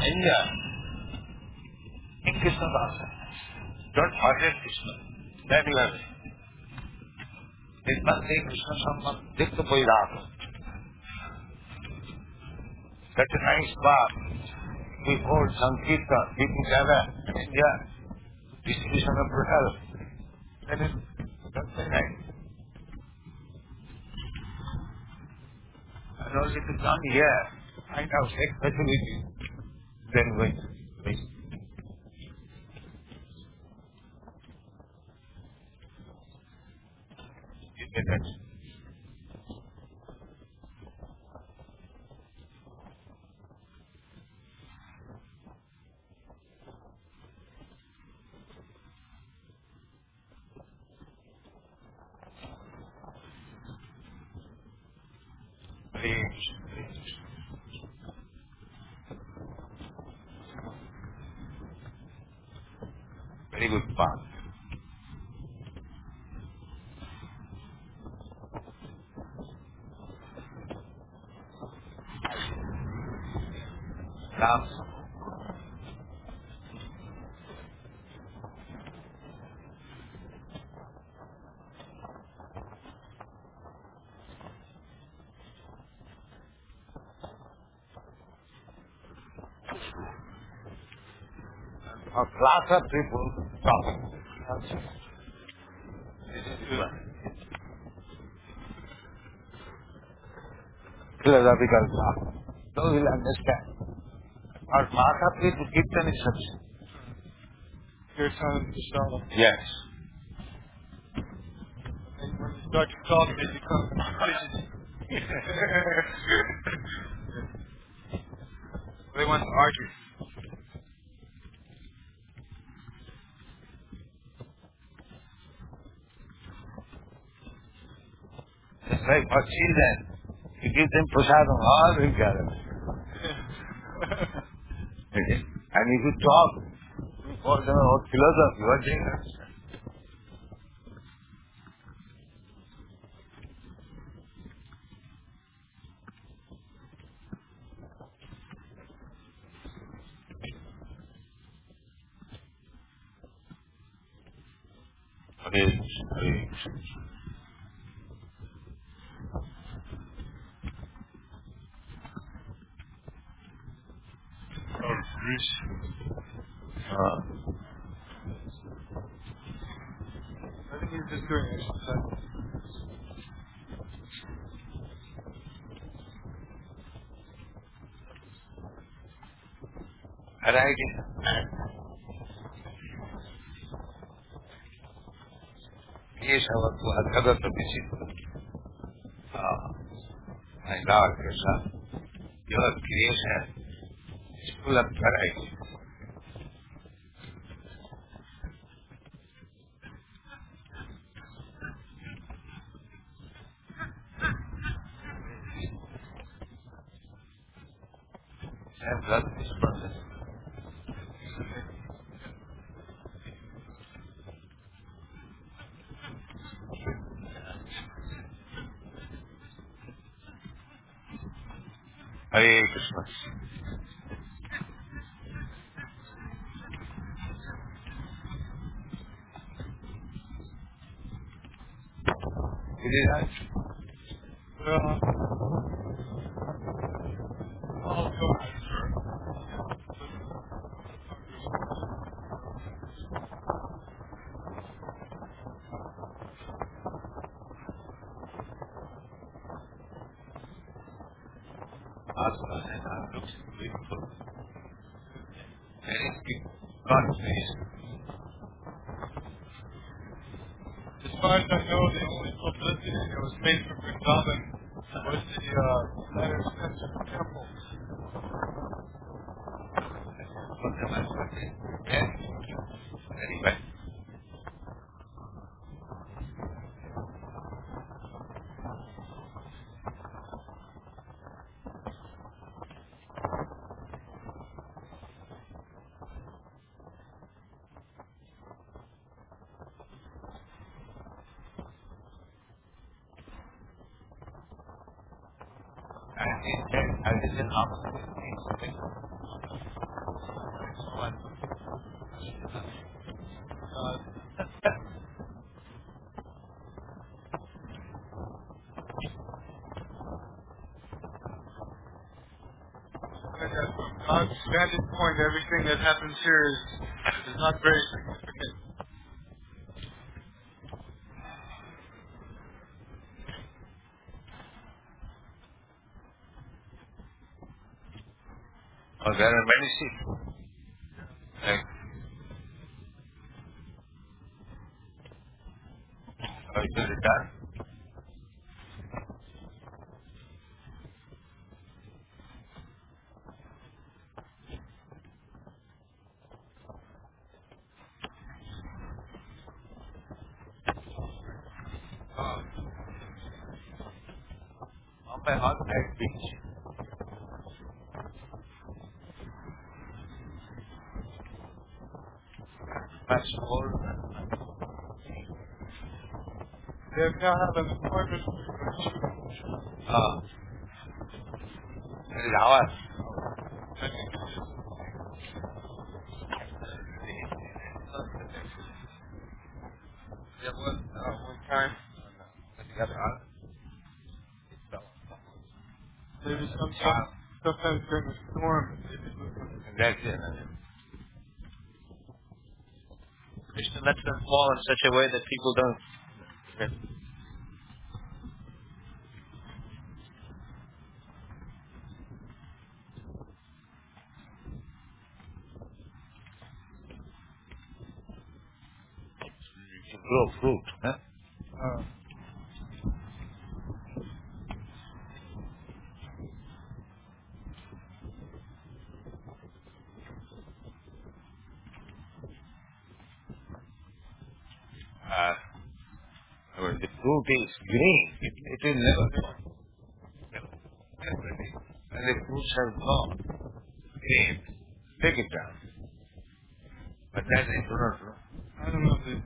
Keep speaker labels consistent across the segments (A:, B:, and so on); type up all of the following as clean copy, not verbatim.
A: enjoy in Krishna Dasa. Don't forget Krishna. That you have. Nitmante Krishna Samman Dikta Vairava. Such a nice bar. We hold Sankirtan, people gather and enjoy distribution of prasad. That is, that's very nice. And only to come here, find out sex facilities, then wait. You get that. Very good path. Ram. A class of people talking. Philosophical talk. Those will understand. Our Mata Priti Kirtan is such.
B: Kirtan is Shala.
A: Yes.
B: And when you start to talk, they become fidgety. They want to argue.
A: Just like for children, you give them prasadam, all will gather. Okay. And if you talk for them about philosophy, what they understand? Hare Krishna, Hare Krishna.
B: I think he's just doing exercise.
A: Right. Keshavatu Adhagata Vichitra. My Lord Krishna, your creation is full of variety. And love this process. Hare Krishna. It is right.
B: All good.
A: Asana and looks beautiful. Very God please.
B: As far as I know, the only publicity that was made from Vrindavan was the letter sent to the temple.
A: Yes. Very well. And it said, I didn't ask
B: that from God's vantage point, everything that happens here is not very significant.
A: Oh, there are many seats. Like, is it done? On my outside beach. Much more.
B: They now have an appointment.
A: It is ours.
B: I think it is.
A: There was one time when you got out.
B: Maybe sometimes during the storm.
A: And that's it. Krishna lets them fall in such a way that people don't. Grow fruit. Huh? When the fruit is green, it will never grow. And the fruits have gone green, take it down. But that they do not grow.
B: I don't know if they...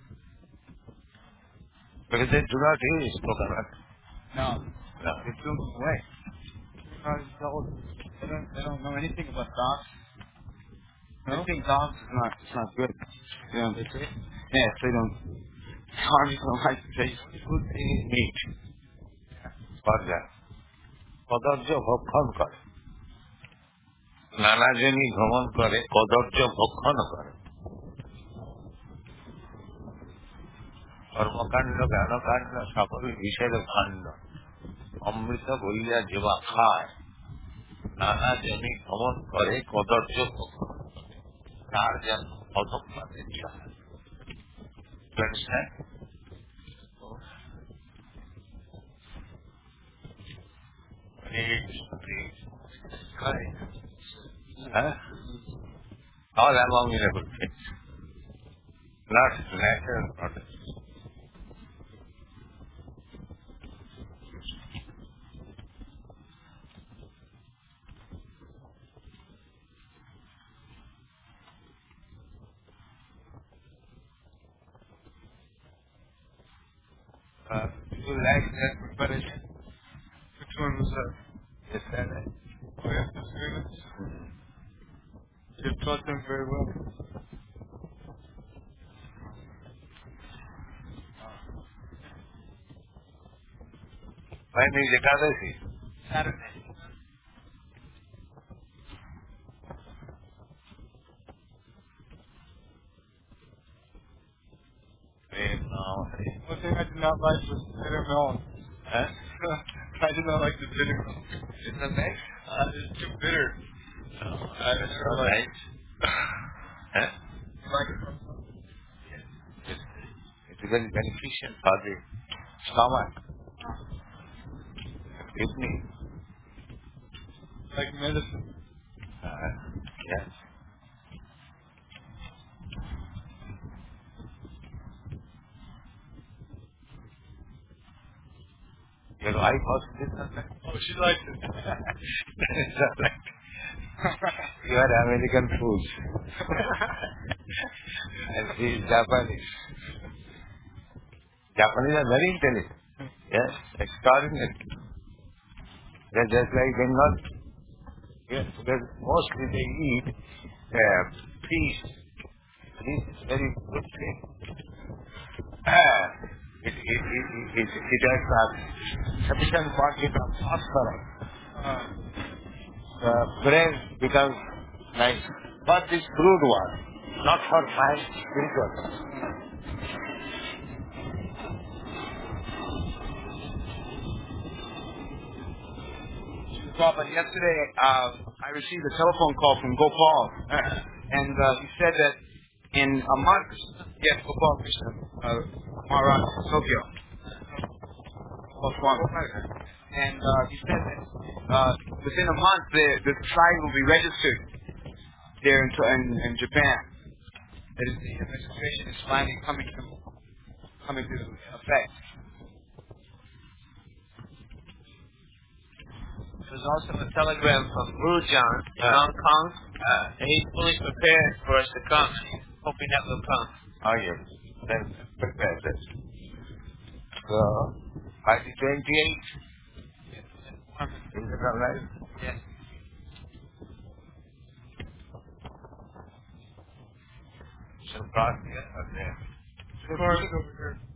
A: Because they do not use coconut.
C: No,
A: No.
C: they threw them away.
B: They're not intelligent.
C: They don't know anything about dogs.
B: No?
C: They think dogs is not good. You know, they say? Yes, they don't. Dogs don't like to taste.
A: Good thing is meat. For that. কদর্য ভক্ষণ করে নানা জনই ভ্রমণ করে কদর্য ভক্ষণ করে কর্মকাণ্ড জ্ঞানকাণ্ড সকল বিষয়ের কাণ্ড অমৃত বলিয়া যেবা খায় নানা জনই ভ্রমণ করে কদর্য ভক্ষণ তার যেন অধঃপাতের চায় all abominable things, not natural products. Do you like that preparation?
B: Which one was that?
A: Yesterday.
B: Oh, yeah, the students. You've taught them very well.
A: When is Ekadashi?
C: Saturday.
B: One thing I did not like was bitter melon.
A: Huh?
B: I did not like the bitter melon.
A: Isn't that nice?
B: It's too bitter.
A: No,
B: I
A: that's
B: never
A: not
B: liked
A: nice. Huh?
B: You like it?
A: It is very beneficial for the stomach, kidney.
B: Like medicine.
A: Yes. Your wife also did not like it.
B: Oh, she liked it.
A: It's not like you are American foods. And she is Japanese. Japanese are very intelligent. Yes, extraordinary. They're just like Bengal. Yes, because mostly they eat fish. This is very good thing. It has a sufficient quantity of phosphorus. bread becomes like what this crude was, not for fine spiritual.
C: But yesterday, I received a telephone call from Gopal, and he said that in a month, yes, Gopal Krishna, Maharaj, Tokyo, Gopal Swami. And he said that within a month, the site will be registered there in Japan. That is, the registration is finally coming to effect.
A: There's also a telegram from Rujan in Hong Kong. And he's fully prepared for us to come. He's hoping that will come. Oh, yes. Then prepare this. So, by the 28th, is it all right?
C: Yes.
A: Some cross, yeah, okay.
B: As far as over here.